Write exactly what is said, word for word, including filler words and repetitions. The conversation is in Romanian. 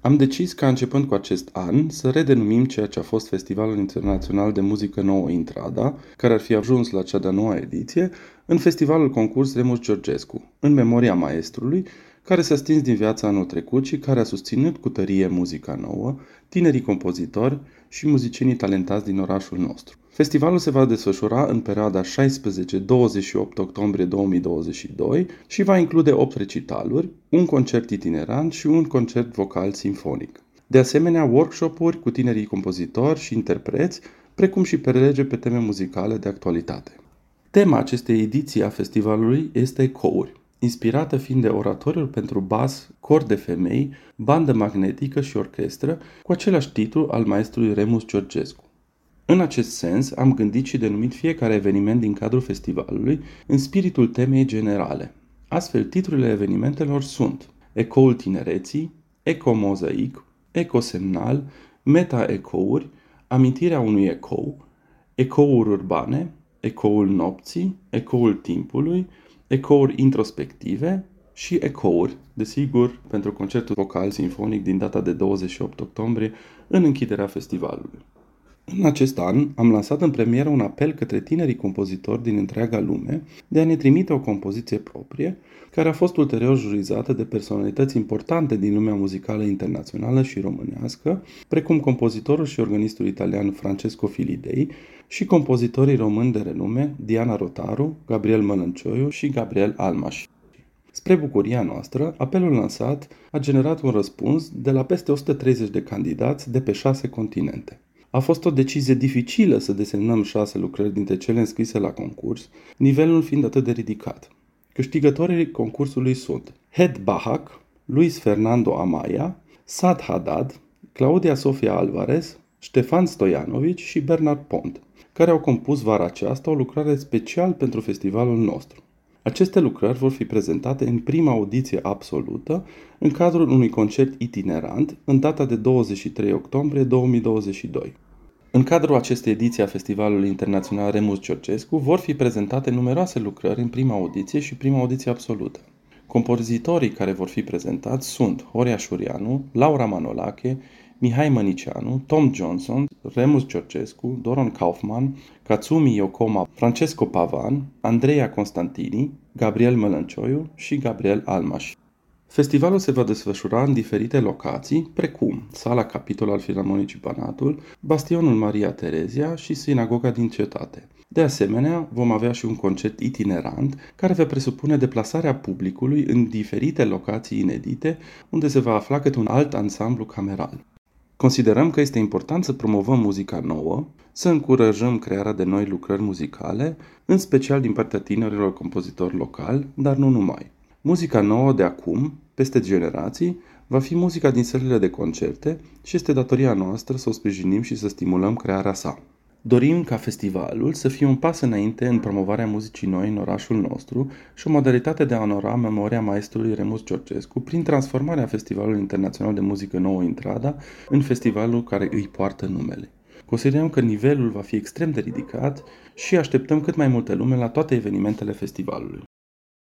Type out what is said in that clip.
Am decis ca începând cu acest an să redenumim ceea ce a fost Festivalul Internațional de Muzică Nouă Intrada, care ar fi ajuns la cea de-a noua ediție, în Festivalul Concurs Remus Georgescu, în memoria maestrului, care s-a stins din viața anul trecut și care a susținut cu tărie muzica nouă, tinerii compozitori și muzicienii talentați din orașul nostru. Festivalul se va desfășura în perioada șaisprezece douăzeci și opt octombrie două mii douăzeci și doi și va include opt recitaluri, un concert itinerant și un concert vocal simfonic. De asemenea, workshop-uri cu tinerii compozitori și interpreți, precum și prelege pe teme muzicale de actualitate. Tema acestei ediții a festivalului este Ecouri, inspirată fiind de oratoriul pentru bas, cor de femei, bandă magnetică și orchestră, cu același titlu al maestrului Remus Georgescu. În acest sens, am gândit și denumit fiecare eveniment din cadrul festivalului în spiritul temei generale. Astfel, titlurile evenimentelor sunt Ecoul Tinereții, Eco-Mozaic, Ecosemnal, Meta-Ecouri, Amintirea unui ecou, Ecouri urbane, Ecoul nopții, Ecoul timpului, Ecouri introspective și Ecouri, desigur, pentru concertul vocal sinfonic din data de douăzeci și opt octombrie, în închiderea festivalului. În acest an am lansat în premieră un apel către tinerii compozitori din întreaga lume de a ne trimite o compoziție proprie, care a fost ulterior jurizată de personalități importante din lumea muzicală internațională și românească, precum compozitorul și organistul italian Francesco Filidei și compozitorii români de renume Diana Rotaru, Gabriel Mălăncioiu și Gabriel Almaș. Spre bucuria noastră, apelul lansat a generat un răspuns de la peste o sută treizeci de candidați de pe șase continente. A fost o decizie dificilă să desemnăm șase lucrări dintre cele înscrise la concurs, nivelul fiind atât de ridicat. Câștigătorii concursului sunt Hed Bahac, Luis Fernando Amaya, Sad Haddad, Claudia Sofia Alvarez, Ștefan Stoianovici și Bernard Pont, care au compus vara aceasta o lucrare special pentru festivalul nostru. Aceste lucrări vor fi prezentate în prima audiție absolută, în cadrul unui concert itinerant, în data de douăzeci și trei octombrie două mii douăzeci și doi. În cadrul acestei ediții a Festivalului Internațional Remus Georgescu vor fi prezentate numeroase lucrări în prima audiție și prima audiție absolută. Compozitorii care vor fi prezentați sunt Horia Șurianu, Laura Manolache, Mihai Mănicianu, Tom Johnson, Remus Georgescu, Doron Kaufman, Katsumi Yokoma, Francesco Pavan, Andreea Constantini, Gabriel Mălăncioiu și Gabriel Almaș. Festivalul se va desfășura în diferite locații, precum Sala Capitol al Filarmonicii Banatul, Bastionul Maria Terezia și Sinagoga din Cetate. De asemenea, vom avea și un concert itinerant care va presupune deplasarea publicului în diferite locații inedite, unde se va afla câte un alt ansamblu cameral. Considerăm că este important să promovăm muzica nouă, să încurajăm crearea de noi lucrări muzicale, în special din partea tinerilor compozitori locali, dar nu numai. Muzica nouă de acum, peste generații, va fi muzica din sălile de concerte și este datoria noastră să o sprijinim și să stimulăm crearea sa. Dorim ca festivalul să fie un pas înainte în promovarea muzicii noi în orașul nostru și o modalitate de a onora memoria maestrului Remus Georgescu prin transformarea Festivalului Internațional de Muzică Nouă Intrada în festivalul care îi poartă numele. Considerăm că nivelul va fi extrem de ridicat și așteptăm cât mai multe lume la toate evenimentele festivalului.